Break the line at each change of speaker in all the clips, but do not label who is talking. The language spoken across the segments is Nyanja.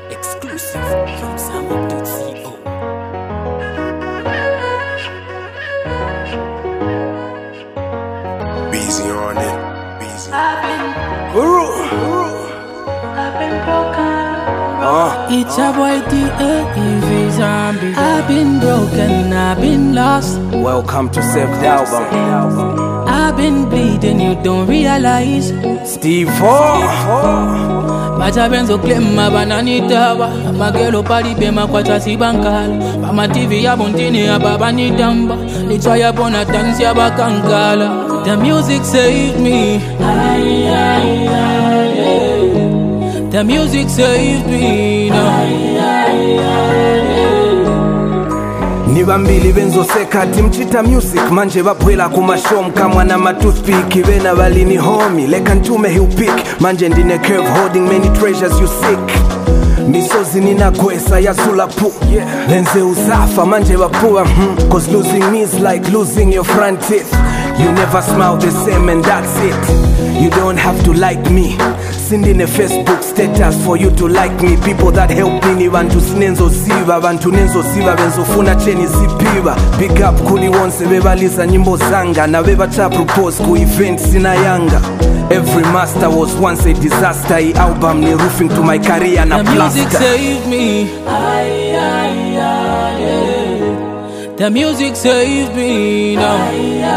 Exclusive from SamUp.co.
Beezy on it. Beezy.
I've been broken.
It's a boy D.A.E.V. Zombie. I've been broken, I've been lost.
Welcome to Save the Album.
I've been bleeding, you don't realize.
Steve O.
Macha benzo claim mabanani tawa. Magelo pari bema kwa chasi bankala. Mama TV ya bontini ya baba ni damba. Litwa ya bona dance ya bakankala. The music saved me. The music saved me
Nibambili benzo sekati mchita music manje bapwela kumashom kamwa na matoothpick bena balini homie leka ntume he'll pick manje ndine curve holding many treasures you seek misozi ninagwesa ya zulapu lenze uzafa manje bapua cause losing me is like losing your front teeth. You never smile the same and that's it. You don't have to like me. Sending a Facebook status for you to like me. People that help me ni bantu sinenzo ziva. Bantu nenzo ziva benzo funa cheni zipiva. Big up kuli wonse bebaliza nyimbo zanga. Na beba cha propose ku event sina yanga. Every master was once a disaster. Hii album ni roofing to my career na plaster.
The music saved me. The music saved me now.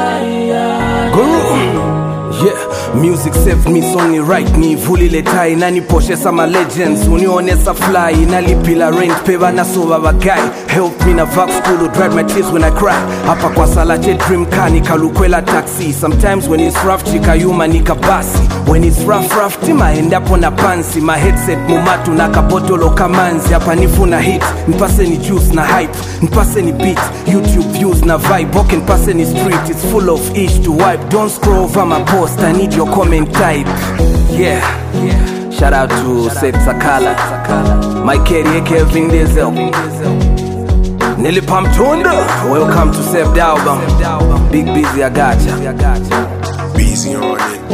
Yeah, music saved me, song ni right ni vuli letai nani poshe sama legends unionesa fly nalipila rent peba na soba bagai help me na vac school drive my tears when I cry hapa kwa salache dream car nikalukwela taxi sometimes when it's rough chika yuma nikabasi when it's rough tima end up on a pansi my headset mumatu na kabotolo kamanzi hapa nifuna hit nipase ni juice na hype nipase ni beat YouTube views na vibe walk and pass any street it's full of ish to wipe don't scroll over my post I need your comment type. Yeah. Shout out to Seth Sakala, my career Kevin Diesel, Nelly Pamtunda. Welcome to Save the Album. Big Busy, I gotcha.
Beezy on it.